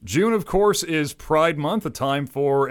June, of course, is Pride Month, a time for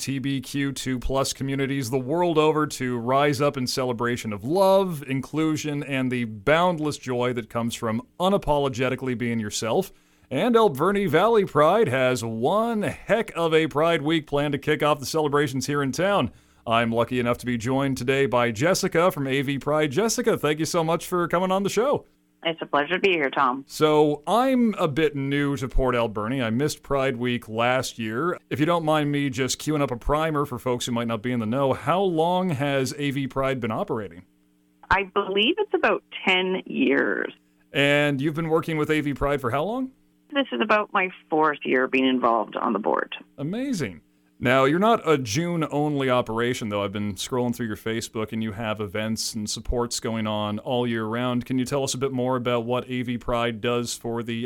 LGBTQ2 plus communities the world over to rise up in celebration of love, inclusion, and the boundless joy that comes from unapologetically being yourself. And Alberni Valley Pride has one heck of a Pride Week planned to kick off the celebrations here in town. I'm lucky enough to be joined today by Jessica from AV Pride. Jessica, thank you so much for coming on the show. It's a pleasure to be here, Tom. So I'm a bit new to Port Alberni. I missed Pride Week last year. If you don't mind me just queuing up a primer for folks who might not be in the know, how long has AV Pride been operating? I believe it's about 10 years. And you've been working with AV Pride for how long? This is about my 4th year being involved on the board. Amazing. Now, you're not a June-only operation, though. I've been scrolling through your Facebook, and you have events and supports going on all year round. Can you tell us a bit more about what AV Pride does for the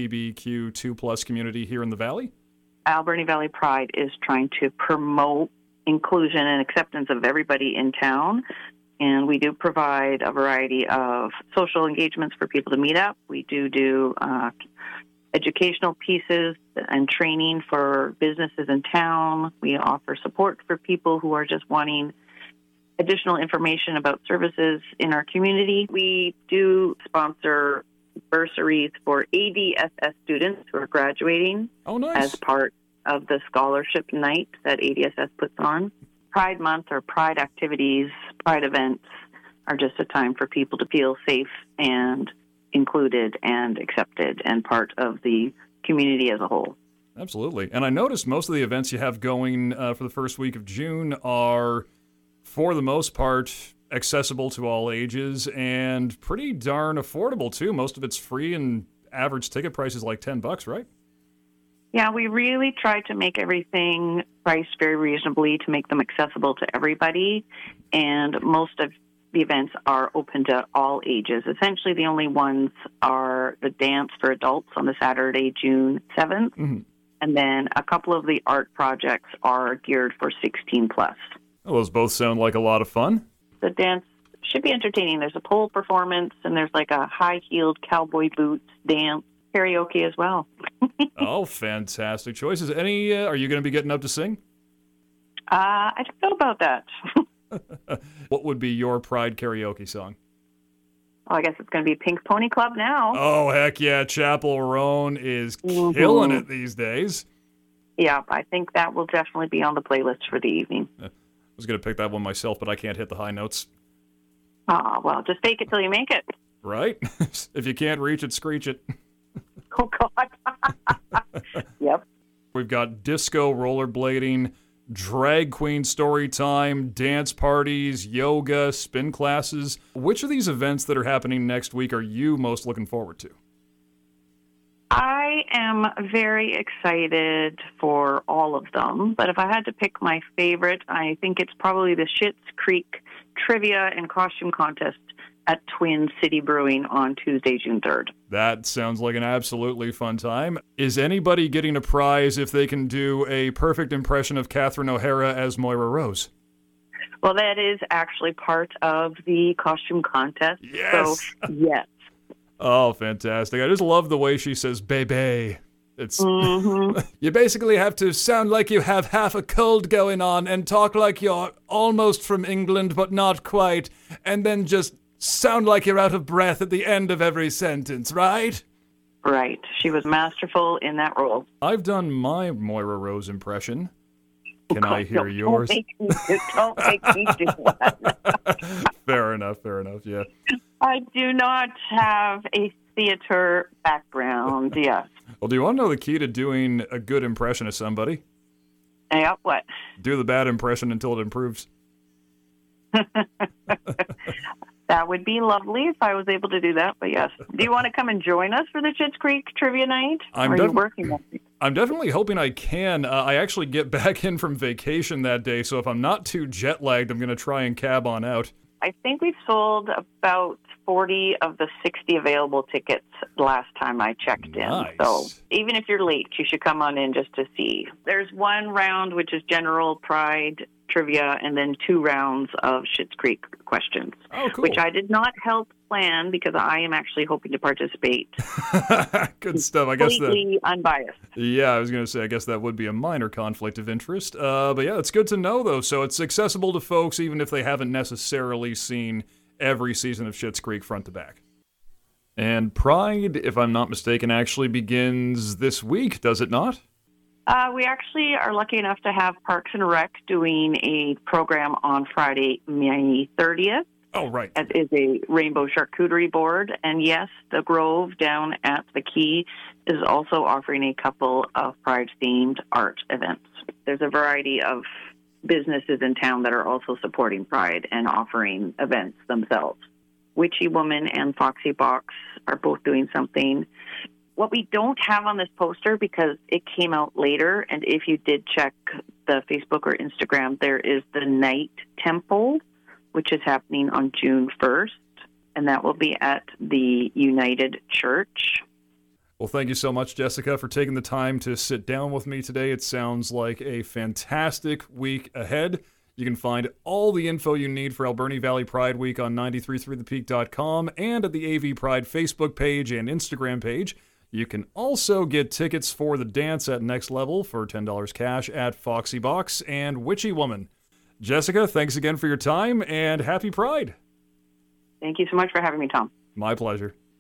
LGBTQ2+ community here in the Valley? Alberni Valley Pride is trying to promote inclusion and acceptance of everybody in town, and we do provide a variety of social engagements for people to meet up. We do educational pieces and training for businesses in town. We offer support for people who are just wanting additional information about services in our community. We do sponsor bursaries for ADSS students who are graduating as part of the scholarship night that ADSS puts on. Pride Month or Pride activities, Pride events are just a time for people to feel safe and included and accepted and part of the community as a whole. Absolutely. And I noticed most of the events you have going for the first week of June are, for the most part, accessible to all ages and pretty darn affordable, too. Most of it's free and average ticket price is like $10, right? Yeah, we really try to make everything priced very reasonably to make them accessible to everybody. And most of the events are open to all ages. Essentially, the only ones are the dance for adults on the Saturday, June 7th. Mm-hmm. And then a couple of the art projects are geared for 16 plus. Well, those both sound like a lot of fun. The dance should be entertaining. There's a pole performance, and there's like a high-heeled cowboy boots dance, karaoke as well. Oh, fantastic choices. Are you going to be getting up to sing? I don't know about that. What would be your Pride karaoke song? Oh, I guess it's going to be Pink Pony Club now. Oh, heck yeah. Chapel Roan is killing it these days. Yeah, I think that will definitely be on the playlist for the evening. I was going to pick that one myself, but I can't hit the high notes. Well, just fake it till you make it. Right? If you can't reach it, screech it. Oh, God. Yep. We've got disco, rollerblading, drag queen story time, dance parties, yoga, spin classes. Which of these events that are happening next week are you most looking forward to? I am very excited for all of them, but if I had to pick my favorite, I think it's probably the Schitt's Creek Trivia and Costume Contest at Twin City Brewing on Tuesday, June 3rd. That sounds like an absolutely fun time. Is anybody getting a prize if they can do a perfect impression of Catherine O'Hara as Moira Rose? Well, that is actually part of the costume contest. Yes! So, yes. Oh, fantastic. I just love the way she says, baby. It's Mm-hmm. You basically have to sound like you have half a cold going on and talk like you're almost from England, but not quite, and then just sound like you're out of breath at the end of every sentence, right? Right. She was masterful in that role. I've done my Moira Rose impression. Can I hear yours? Don't make me do that. Fair enough, yeah. I do not have a theater background, yes. Well, do you want to know the key to doing a good impression of somebody? Yeah, what? Do the bad impression until it improves. That would be lovely if I was able to do that, but yes. Do you want to come and join us for the Schitt's Creek Trivia Night? Or are you working on it? I'm definitely hoping I can. I actually get back in from vacation that day, so if I'm not too jet-lagged, I'm going to try and cab on out. I think we've sold about 40 of the 60 available tickets last time I checked in. So even if you're late, you should come on in just to see. There's one round, which is general Pride trivia, and then 2 rounds of Schitt's Creek questions, oh, cool. which I did not help plan because I am actually hoping to participate. Good stuff. I guess completely unbiased. Yeah, I was going to say, I guess that would be a minor conflict of interest. But yeah, it's good to know, though. So it's accessible to folks even if they haven't necessarily seen every season of Schitt's Creek front to back. And Pride, if I'm not mistaken, actually begins this week, does it not? We actually are lucky enough to have Parks and Rec doing a program on Friday, May 30th. Oh, right. It is a rainbow charcuterie board. And yes, the Grove down at the Quay is also offering a couple of Pride-themed art events. There's a variety of businesses in town that are also supporting Pride and offering events themselves. Witchy Woman and Foxy Box are both doing something. What we don't have on this poster, because it came out later, and if you did check the Facebook or Instagram, there is the Night Temple, which is happening on June 1st, and that will be at the United Church. Well, thank you so much, Jessica, for taking the time to sit down with me today. It sounds like a fantastic week ahead. You can find all the info you need for Alberni Valley Pride Week on 933thepeak.com and at the AV Pride Facebook page and Instagram page. You can also get tickets for the dance at Next Level for $10 cash at Foxy Box and Witchy Woman. Jessica, thanks again for your time, and happy Pride. Thank you so much for having me, Tom. My pleasure.